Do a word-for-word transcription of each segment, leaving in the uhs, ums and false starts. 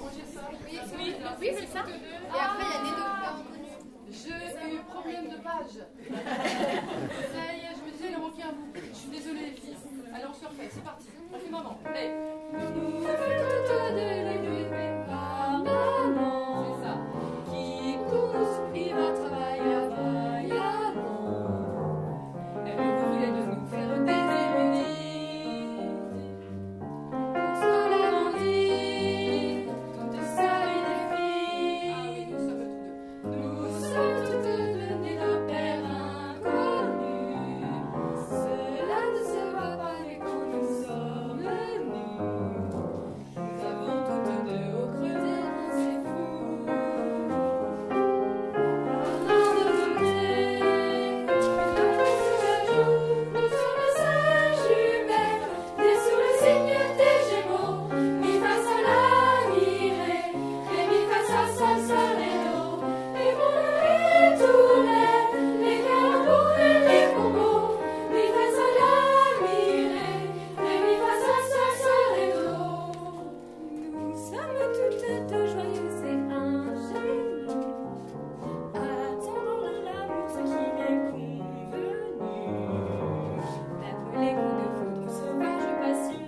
manger ça. Oui, oui, oui c'est ça. Et après, il y a des deux. J'ai eu problème de page. Ça y est, je me disais, il en manquait un bout. Je suis désolée, les filles. Allez, on se refait, c'est parti. On fait maman. Allez. Nous toutes de par maman. C'est ça. Qui pour nous prive à travailler vaillamment. Elle voulait de nous faire des érudits. Pour cela l'on dit, toutes salles des filles. Ah oui, nous sommes tous deux. Nous sommes toutes deux nées d'un père inconnu. Cela ne se voit pas, mais quand nous sommes nus, nous avons toutes deux au creux des reins, c'est fou. Avant de monter, une jour, nous sommes sœurs jumelles, nées sous le signe des Gémeaux. Mi fa sol la mi ré, ré mi fa sol sol sol ré do. Et mon et tous les, les calembours et les combos. Mi fa sol la mi ré, ré mi fa sol sol sol ré do. Nous sommes toutes deux joyeuses et ingénues, attendant de l'amour ce qui m'est convenu, d'appeler coup de foudre sauvage passion.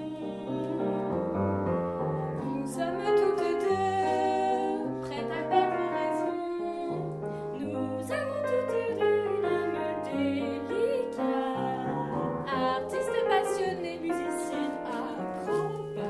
Nous sommes toutes deux prêtes à perdre raison. Nous avons toutes deux une âme délicate, artistes passionnés, musiciennes acrobates.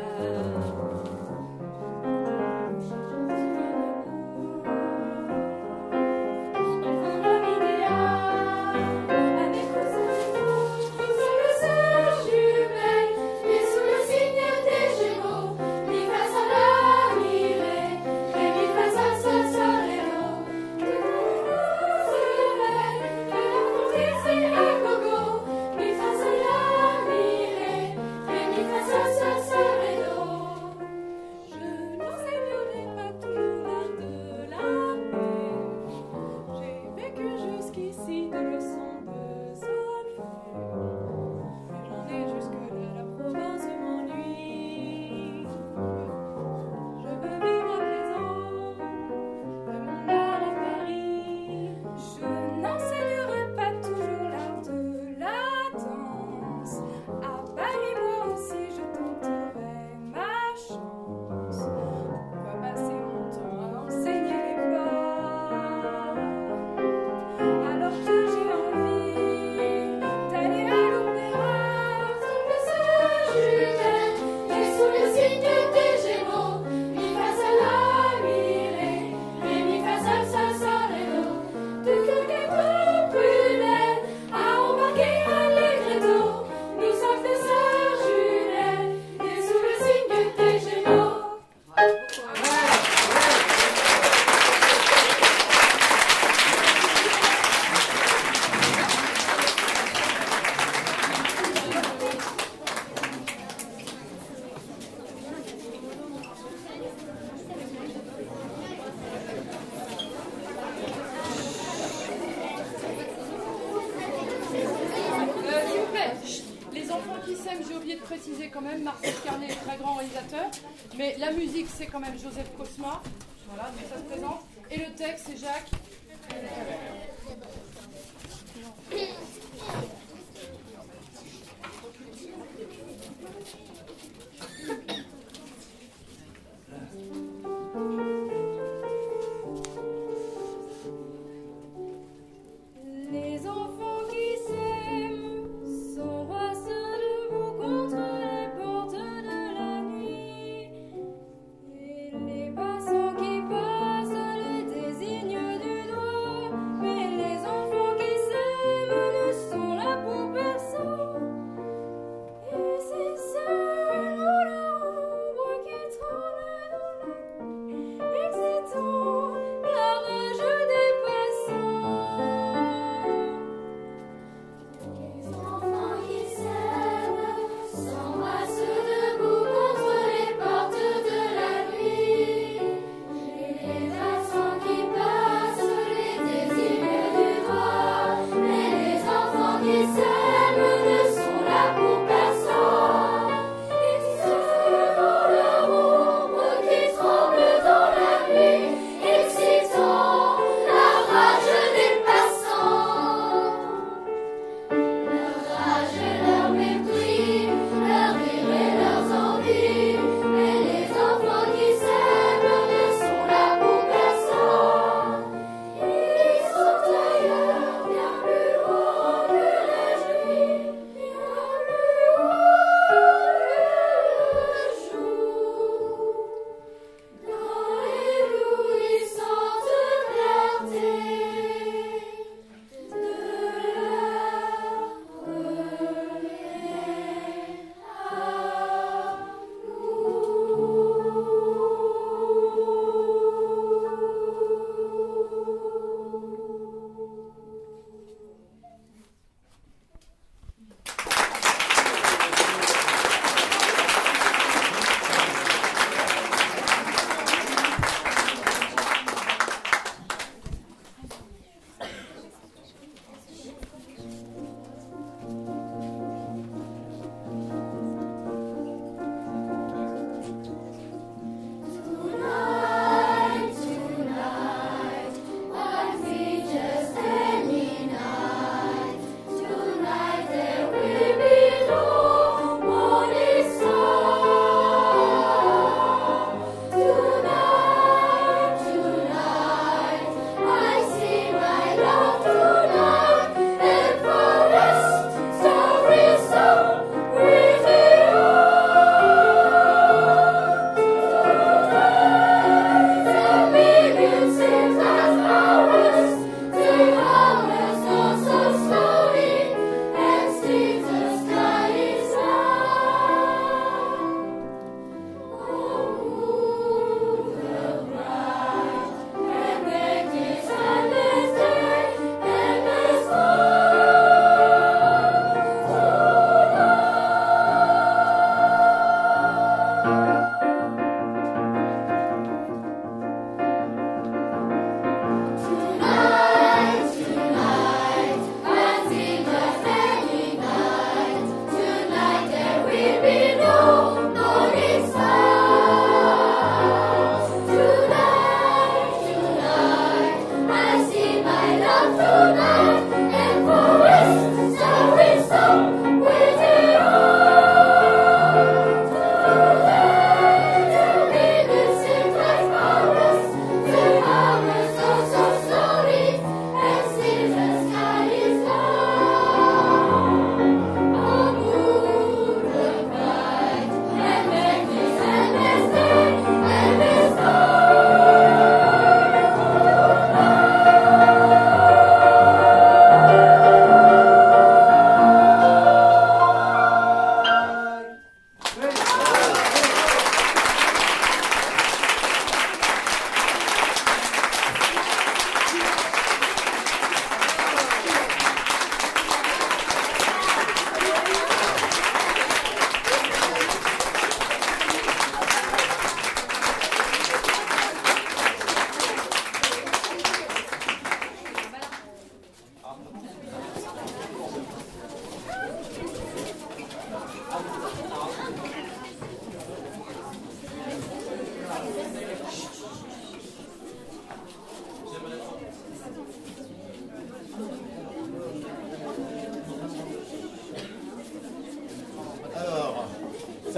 Enfants d'homme idéal, avec aux animaux, nous sommes sœurs jumelles, nées sous le signe des Gémeaux. Mi fa sol la mi ré, ré mi fa sol sol sol ré do. Que nous serons, que rencontrer c'est à gogo. Mi fa sol la mi ré, ré mi fa sol sol sol ré do. Je n'enseignerai pas toujours l'art de la paix. J'ai vécu jusqu'ici de leçons de solfège, mais j'en ai jusque-là, la Provence m'ennuie. Je veux vivre à présent de mon art à Paris. Je n'enseignerai pas toujours l'art de la danse. À Paris, moi aussi, je tenterai ma chance. Pourquoi passer mon temps à enseigner les pas, alors que j'ai envie d'aller à l'opéra? Nous sommes sœurs jumelles, nées sous le signe des Gémeaux. Mi fa sol la mi ré, ré mi fa sol sol sol ré do. Deux cœurs gaiement prunelles à embarquer allegretto. Nous sommes des sœurs jumelles, nées sous le signe des Gémeaux. Euh, S'il vous plaît, chut. Les enfants qui s'aiment, j'ai oublié de préciser quand même, Marcel Carnet est très grand réalisateur, mais la musique c'est quand même Joseph Cosma, voilà, donc ça se présente, et le texte c'est Jacques. Les enfants qui s'aiment s'embrassent debout contre les portes de la nuit, et les passants qui passent les désignent du doigt, mais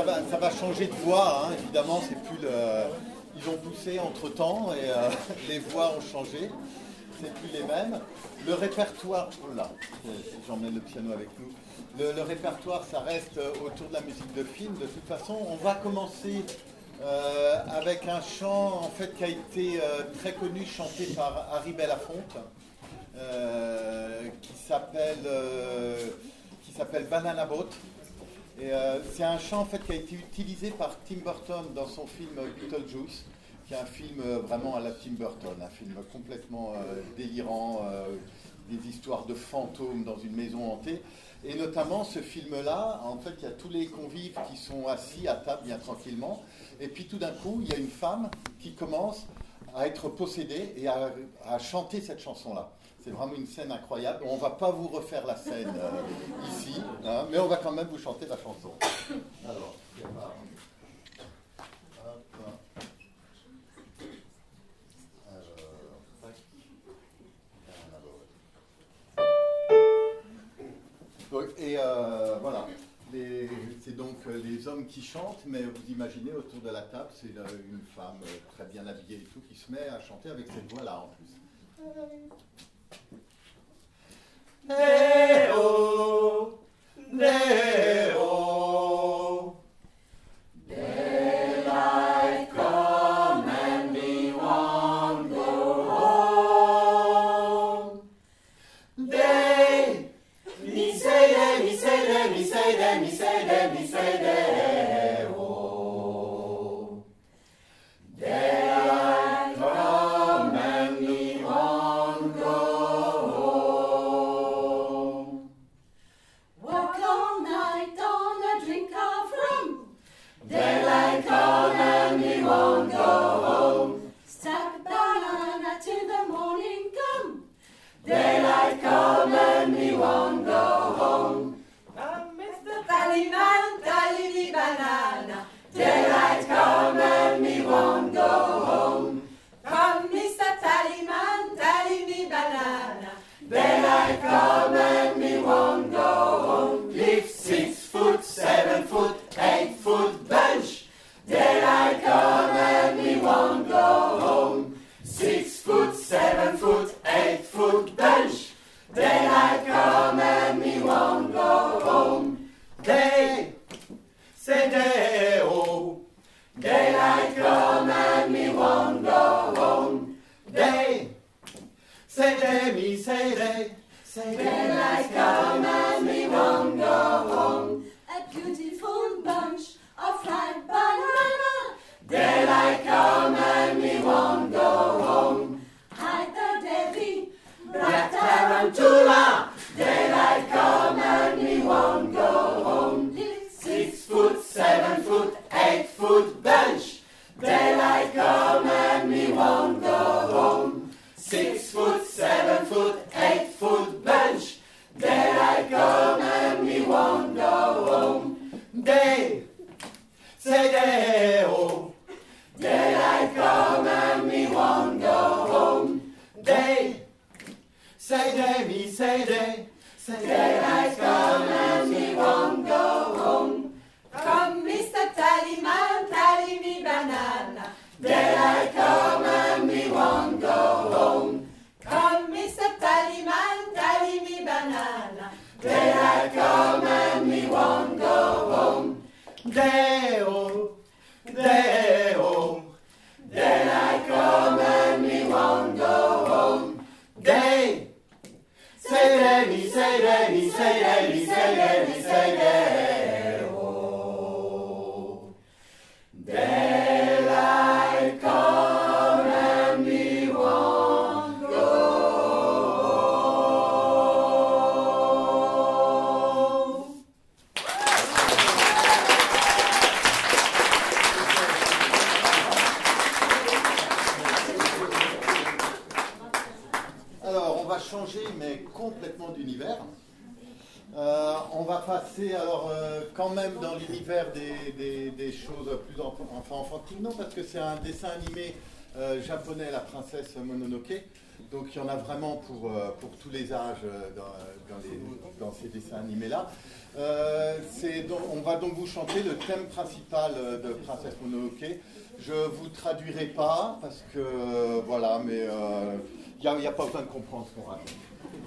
va, ça va changer de voix, hein, évidemment, c'est plus le... Ils ont poussé entre-temps et euh, les voix ont changé, c'est plus les mêmes. Le répertoire, oh là, j'emmène le piano avec nous. Le, le répertoire, ça reste autour de la musique de film. De toute façon, on va commencer euh, avec un chant en fait qui a été euh, très connu, chanté par Harry Belafonte, euh, qui s'appelle euh, qui s'appelle Banana Boat. Et euh, c'est un chant en fait qui a été utilisé par Tim Burton dans son film Beetlejuice, qui est un film euh, vraiment à la Tim Burton, un film complètement euh, délirant, euh, des histoires de fantômes dans une maison hantée. Et notamment ce film-là, en fait, il y a tous les convives qui sont assis à table bien tranquillement, et puis tout d'un coup, il y a une femme qui commence à être possédée et à, à chanter cette chanson-là. C'est vraiment une scène incroyable. On ne va pas vous refaire la scène euh, ici, hein, mais on va quand même vous chanter la chanson. Alors, c'est pas... Et euh, voilà, les, c'est donc euh, les hommes qui chantent, mais vous imaginez autour de la table, c'est euh, une femme euh, très bien habillée et tout, qui se met à chanter avec cette voix-là en plus. Deo, Deo, daylight come and we won't go home. Day, mi say day, mi say day, mi say day, mi say day, mi say day, oh. Daylight come and we won't go home. Work all night on a drink of rum. Daylight come and we won't go home. Stack a banana till the morning come. Daylight come and we won't go home. Come, Mister Tallyman, tally the banana. Daylight come and we won't go home. Come, Mister Tallyman, tally the banana. Daylight come and we won't go home. Lift six foot, seven foot, eight foot bunch. Daylight come and we won't go home. Six foot, seven foot, eight foot bunch. Daylight come and we won't go home. Day, say day, oh. Daylight come and we won't go home. Day, say day, me say day. Say daylight come and we won't go home. A beautiful bunch of ripe banana. Daylight come and we won't go home. Hide the Debbie, Black tarantula. Daylight come and we won't go home. Six foot, seven foot, eight foot bunch. Daylight come and we won't go home. Six foot, seven foot, eight foot bunch. Daylight come and we won't go home. Day, say day, oh. Daylight come and we won't go home. Day, say day, me say day. Say daylight come and we won't go home. come, Mister Tallyman, tally me banana. Daylight come and we won't go home. Come, Mister Tallyman, tally me banana. Daylight come and we won't go home. Day-o, day-o. Daylight come and we won't go home. Day, say day, me say day, me say day, me say day, me say day-o. Daylight come and we won't go home. Alors, on va changer, mais complètement d'univers. Euh, on va passer, alors, euh, quand même dans l'univers des, des, des choses plus enf- enfin enfantines, non, parce que c'est un dessin animé euh, japonais La Princesse Mononoke. Donc il y en a vraiment pour, euh, pour tous les âges euh, dans, dans, les, dans ces dessins animés-là. Euh, c'est donc, on va donc vous chanter le thème principal de Princesse Mononoke. Je ne vous traduirai pas parce que, euh, voilà, mais il n'y a, a pas besoin de comprendre ce qu'on raconte.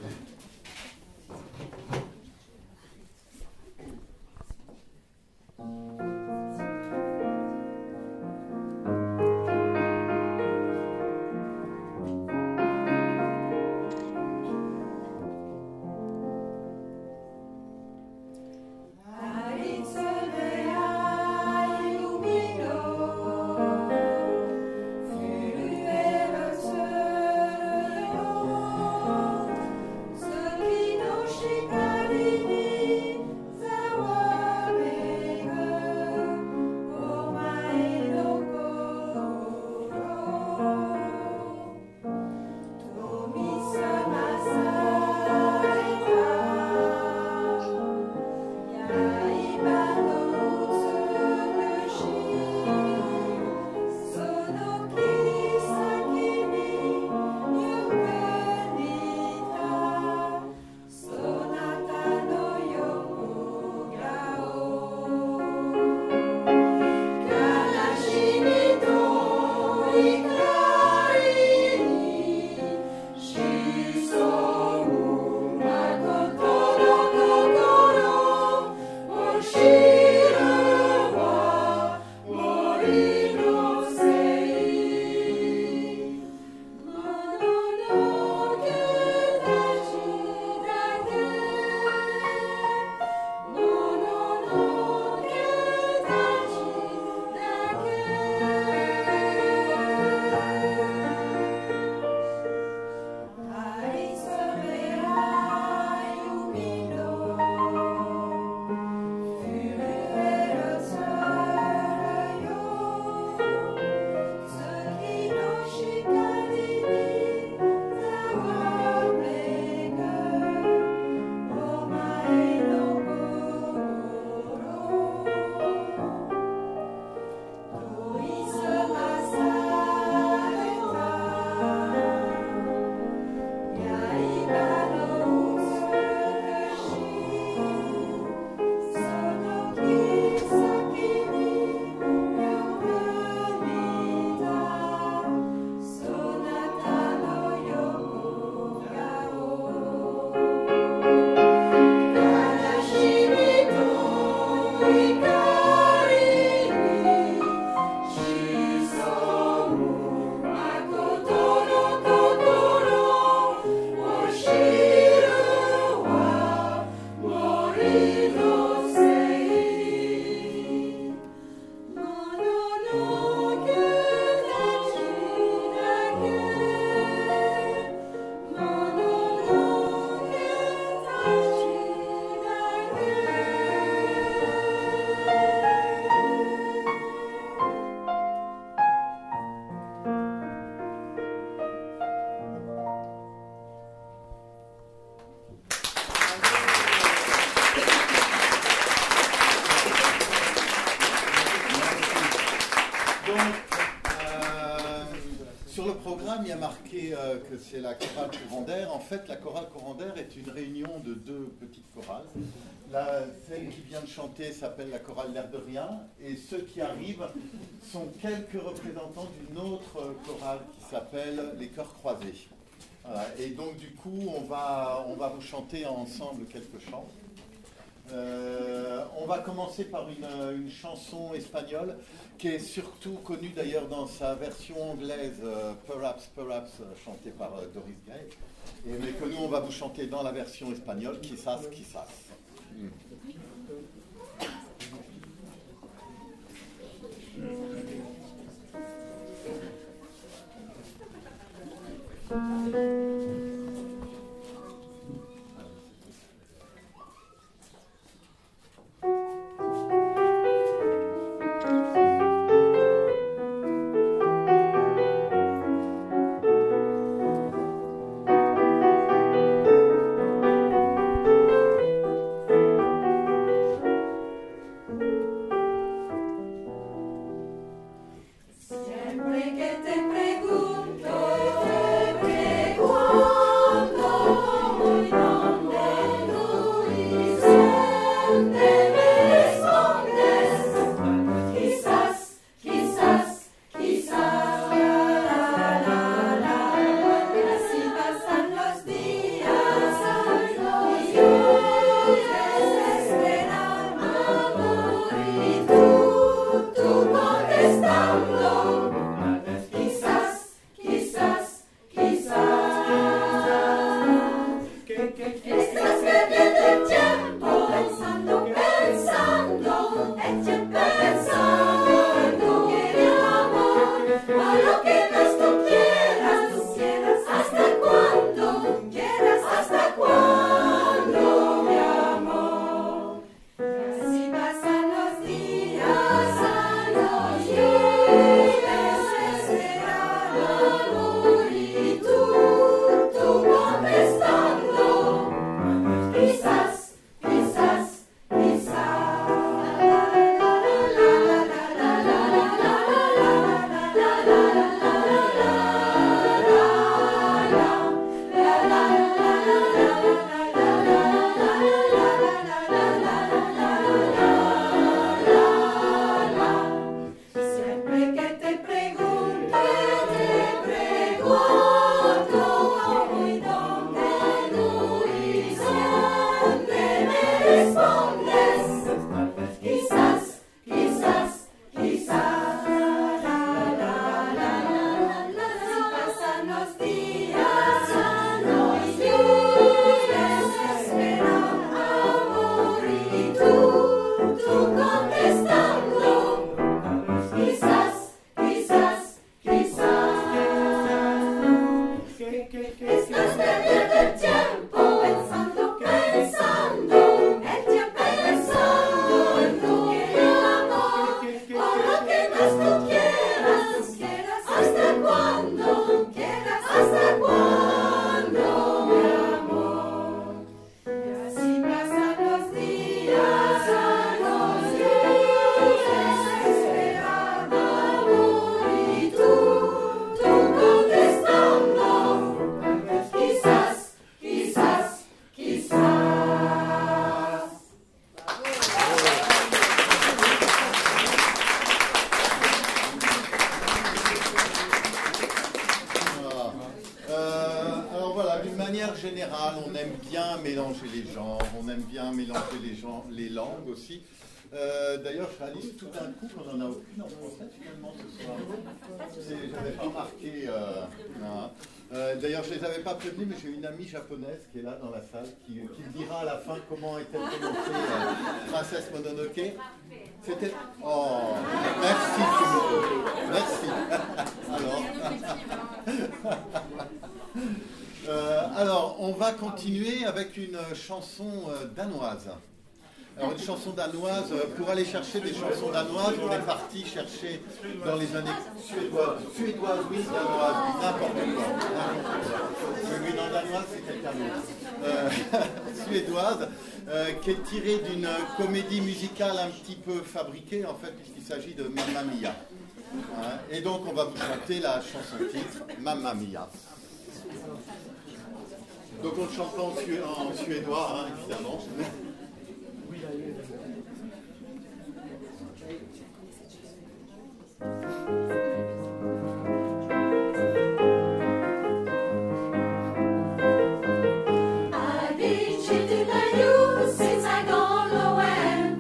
Il y a marqué euh, que c'est la chorale courant d'air. En fait, la chorale courant d'air est une réunion de deux petites chorales. La, celle qui vient de chanter s'appelle la chorale L'air de rien, et ceux qui arrivent sont quelques représentants d'une autre chorale qui s'appelle les Chœurs Croisés. Voilà. Et donc du coup, on va, on va vous chanter ensemble quelques chants. Euh, on va commencer par une, une chanson espagnole qui est surtout connue d'ailleurs dans sa version anglaise, euh, Perhaps, Perhaps, euh, chantée par euh, Doris Gray, et, mais que nous on va vous chanter dans la version espagnole, Quizás, Quizás. Mm. Siempre que te pregunto Estás perdiendo el tiempo pensando, pensando, el tiempo pensando en tu querido amor. Por lo que más tú quieras, quieras, hasta cuándo, quieras, hasta cuándo, mi amor. Y así pasan los días, los días, esperando amor y tú, tú contestando, quizás, quizás, quizás. Voilà. Euh, alors voilà, d'une manière générale, on aime bien mélanger les genres, on aime bien mélanger les, genres, les langues aussi. Euh, D'ailleurs, je réalise tout d'un coup qu'on n'en a aucune en français finalement ce soir. C'est- J'avais pas remarqué. Euh, non. Euh, D'ailleurs, je ne les avais pas prévenus, mais j'ai une amie japonaise qui est là dans la salle, qui, qui me dira à la fin comment est-elle prononcée euh, Princesse Mononoke. C'était. Oh, merci Fumiko. Merci. Alors. Euh, alors, on va continuer avec une chanson euh, danoise. Alors, une chanson danoise, euh, pour aller chercher des chansons danoises, on est parti chercher dans les années suédoises. Suédoises, oui, danoises, oui, n'importe quoi. n'importe quoi. Oui, oui, non, danoise, c'est quelqu'un d'autre. Euh, suédoise, euh, qui est tirée d'une comédie musicale un petit peu fabriquée, en fait, puisqu'il s'agit de Mamma Mia. Hein, et donc, on va vous chanter la chanson titre, Mamma Mia. Donc on ne chante pas en, sué en suédois, hein, évidemment. I've been cheating on you since I gone away.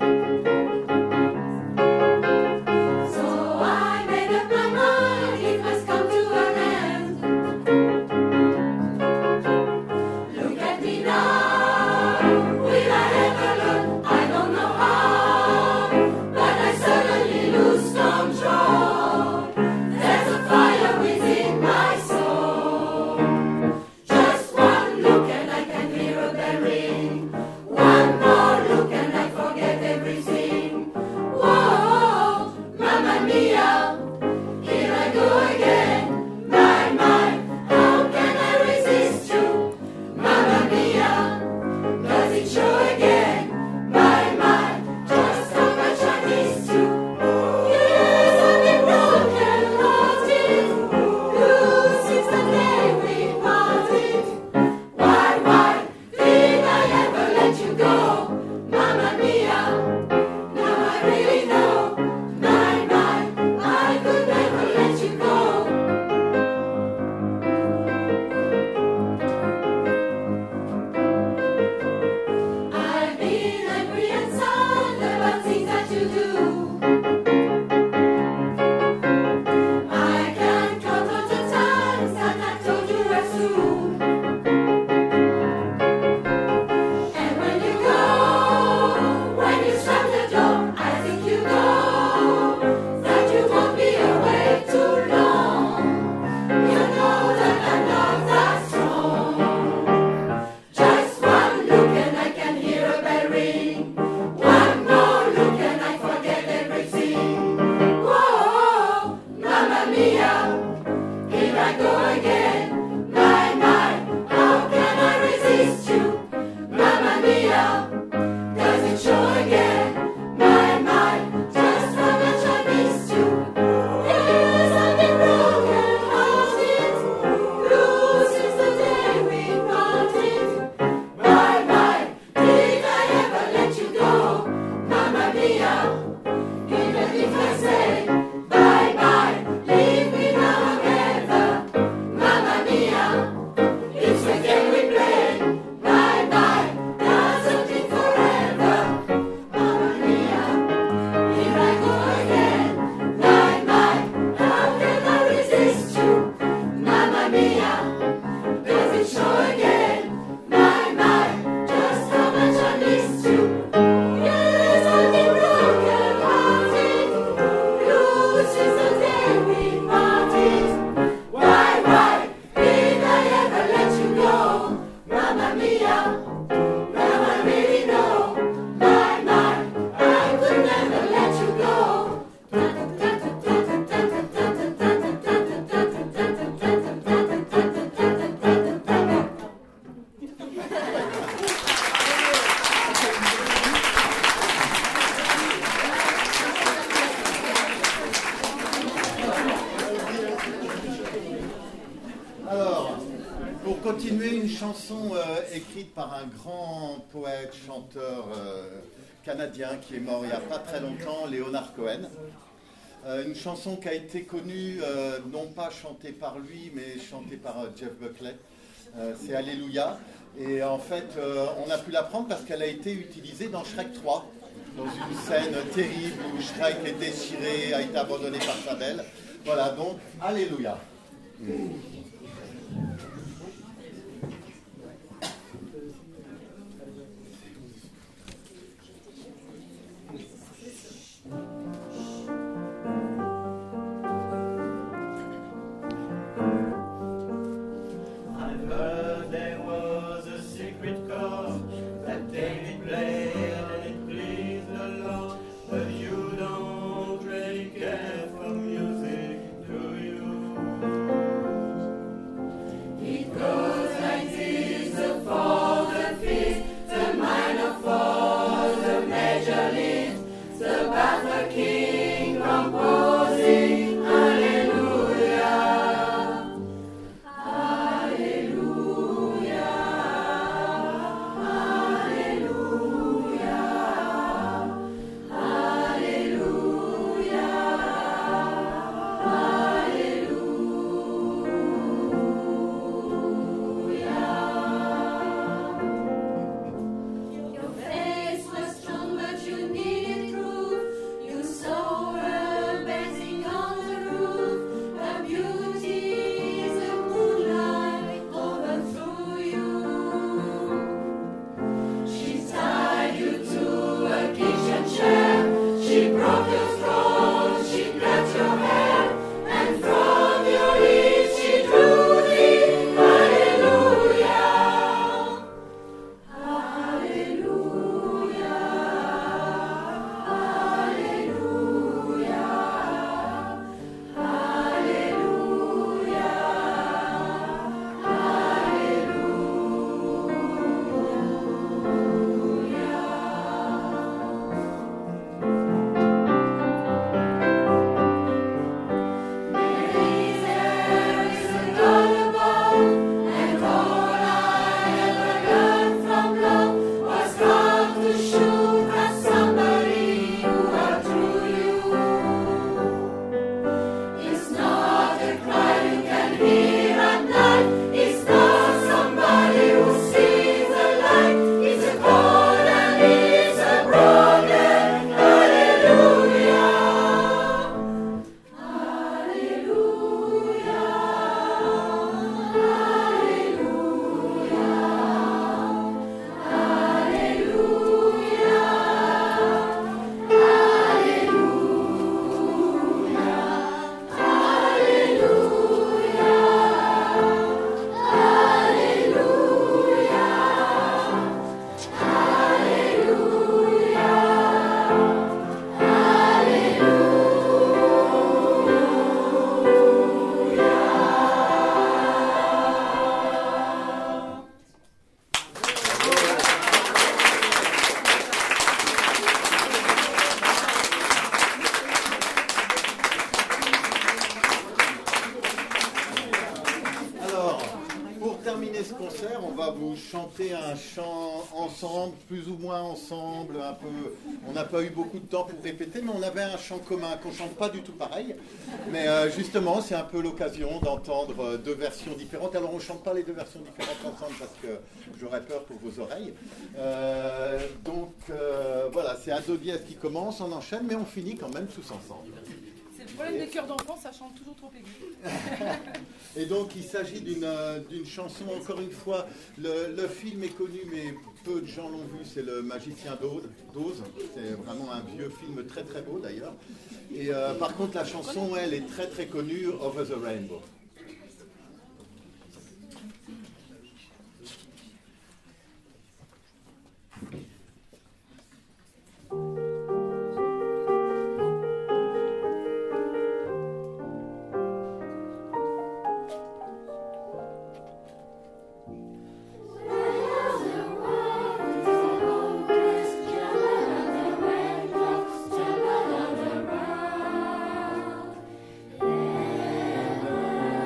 So I made up my mind, it must come to an end. Look at me now, will I Alors, pour continuer, une chanson euh, écrite par un grand poète, chanteur euh, canadien qui est mort il n'y a pas très longtemps, Leonard Cohen. Euh, une chanson qui a été connue, euh, non pas chantée par lui, mais chantée par euh, Jeff Buckley. Euh, c'est Alléluia. Et en fait, euh, on a pu l'apprendre parce qu'elle a été utilisée dans Shrek trois, dans une scène terrible où Shrek est déchiré, a été abandonné par sa belle. Voilà, donc, Alléluia. Chanter un chant ensemble, plus ou moins ensemble, un peu. On n'a pas eu beaucoup de temps pour répéter, mais on avait un chant commun qu'on chante pas du tout pareil. Mais euh, justement, c'est un peu l'occasion d'entendre deux versions différentes. Alors, on ne chante pas les deux versions différentes ensemble parce que j'aurais peur pour vos oreilles. Euh, donc, euh, voilà, c'est à do dièse qui commence, on enchaîne, mais on finit quand même tous ensemble. C'est le problème des chœurs d'enfants, ça chante toujours trop aigu. Et donc il s'agit d'une euh, d'une chanson, encore une fois, le, le film est connu mais peu de gens l'ont vu, c'est Le Magicien d'Oz, c'est vraiment un vieux film très très beau d'ailleurs. Et euh, par contre la chanson elle est très très connue, Over the Rainbow. Over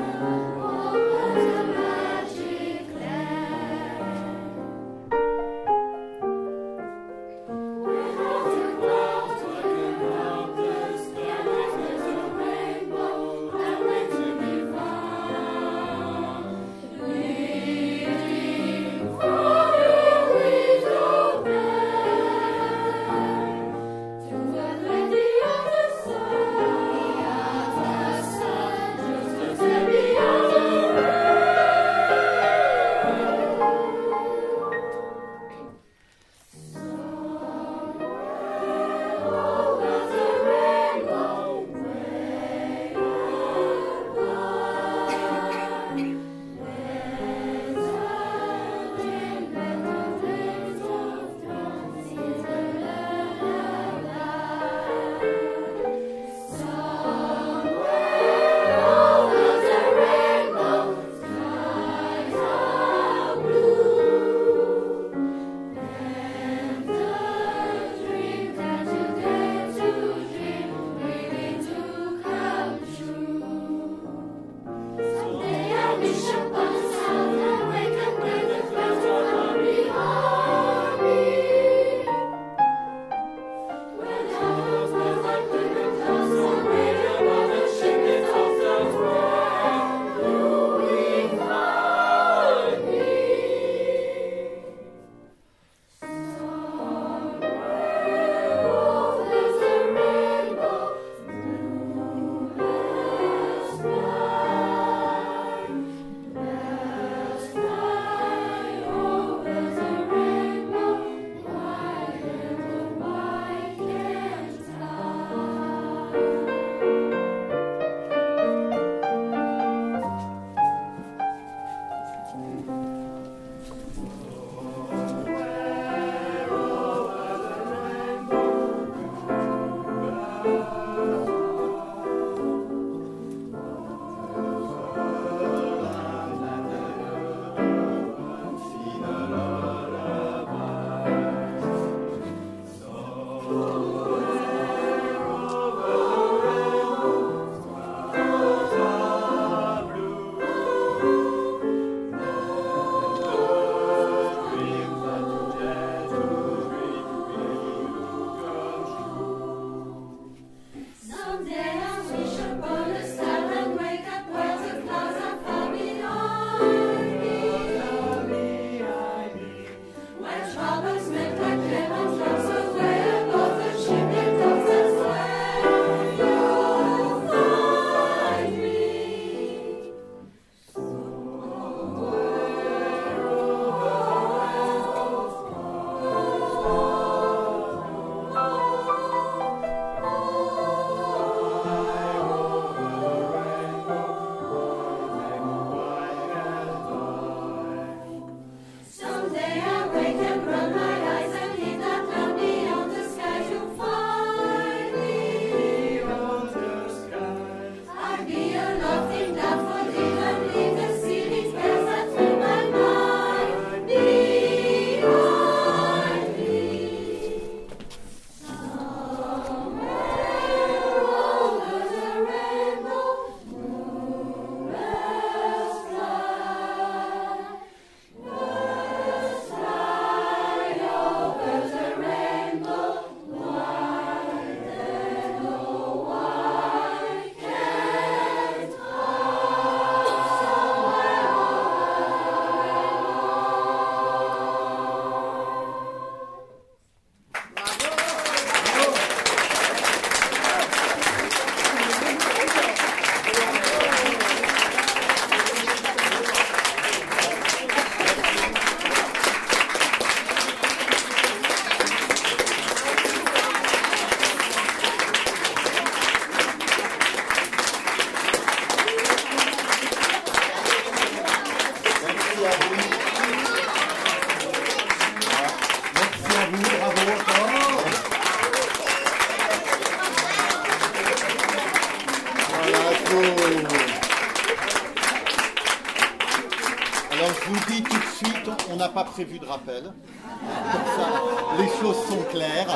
Merci à vous. Merci à vous, bravo encore. Voilà, cool. Alors je vous dis tout de suite, on n'a pas prévu de rappel. Comme ça, les choses sont claires.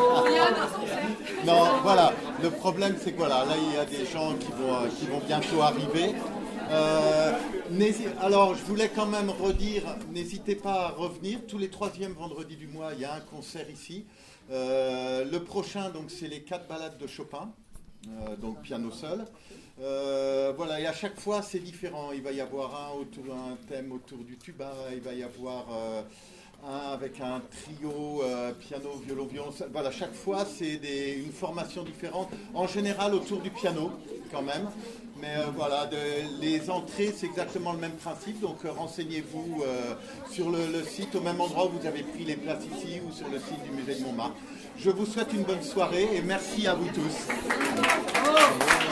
Non, voilà. Le problème, c'est que voilà, là, il y a des gens qui vont, qui vont bientôt arriver. Euh, alors, je voulais quand même redire, n'hésitez pas à revenir. Tous les troisièmes vendredis du mois, il y a un concert ici. Euh, le prochain, donc, c'est les quatre ballades de Chopin, euh, donc piano seul. Euh, voilà, et à chaque fois, c'est différent. Il va y avoir un autour, un thème autour du tuba. Il va y avoir euh, un avec un trio, euh, piano, violon, violon. Voilà, chaque fois, c'est des, une formation différente. En général, autour du piano, quand même. Mais euh, voilà, de, les entrées, c'est exactement le même principe. Donc, euh, renseignez-vous euh, sur le, le site, au même endroit où vous avez pris les places ici ou sur le site du musée de Montmartre. Je vous souhaite une bonne soirée et merci à vous tous.